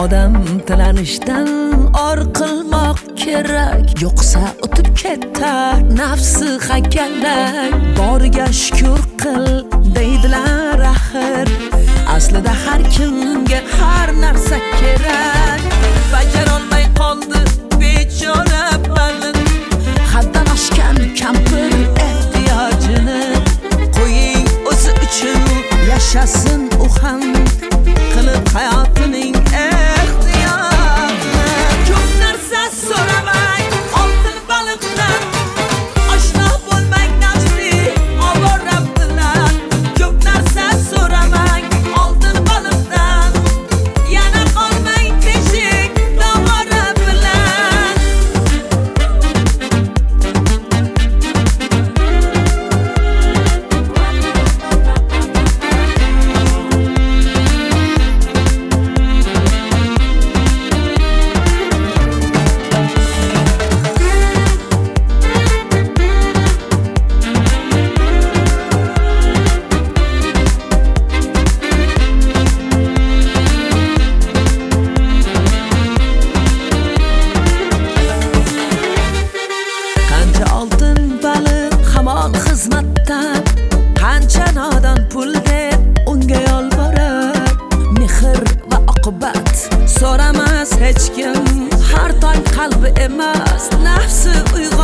odam tilanishdan or qilmoq kerak, yo'qsa o'tib ketar nafsi hakalak. Boriga shukr qil deydilar axir, aslida har kimga har narsa kerak. Bajarolmay qoldi bechora baliq, haddan oshgan kampir ehtiyojini. Qo'ying o'zi uchun yashasin u ham, qilib hayotining ehtiyojini. Ko'p narsa so'ramang oltin baliqdan, oshno bo'lmang nafsi ovora bilan. Ko'p narsa so'ramang oltin baliqdan, yana qolmang teshik davora bilan. Qancha oltin baliq hamon xizmatda, qancha nodon pul deb unga yolborar. Mehr va oqibat so'ramas hech kim, har tong qalbi emas nafsi uyg'onar.